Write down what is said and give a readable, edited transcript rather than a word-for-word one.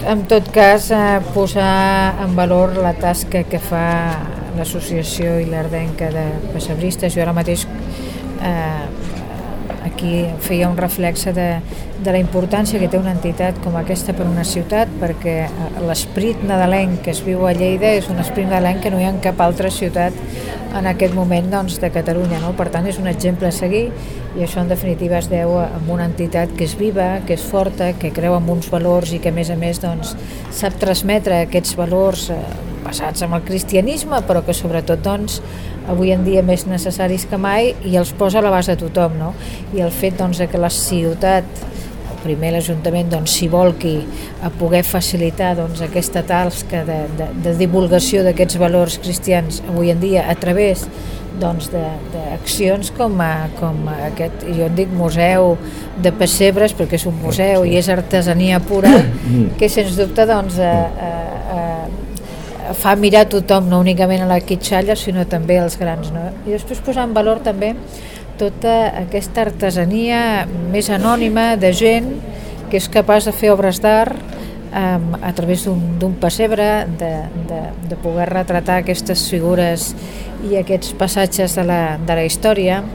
en tot cas, posar en valor la tasca que fa l'associació Ilerdenca de Pessebristes. Jo ara mateix aquí feia un reflexe de la importància que té una entitat com aquesta per una ciutat, perquè l'esperit nadalenc que es viu a Lleida és un esperit nadalenc que no hi ha en cap altra ciutat en aquest moment, doncs, de Catalunya, no? Per tant, és un exemple a seguir, i això en definitiva es deu a una entitat que és viva, que és forta, que creu en uns valors i que a més doncs, sap transmetre aquests valors basats en el cristianisme, però que sobretot doncs, avui en dia més necessaris que mai, i els posa a l'abast de tothom, no? I el fet doncs, que la ciutat, primer l'Ajuntament, doncs, s'hi volqui a poder facilitar doncs, aquesta tasca de divulgació d'aquests valors cristians avui en dia a través doncs, d'accions com aquest, jo en dic museu de pessebres, perquè és un museu i és artesania pura, que sens dubte doncs, fa mirar tothom, no únicament a la quitxalla, sinó també als grans, no? I després posar en valor també tota aquesta artesania més anònima de gent que és capaç de fer obres d'art a través d'un pessebre, de poder retratar aquestes figures i aquests passatges de la història,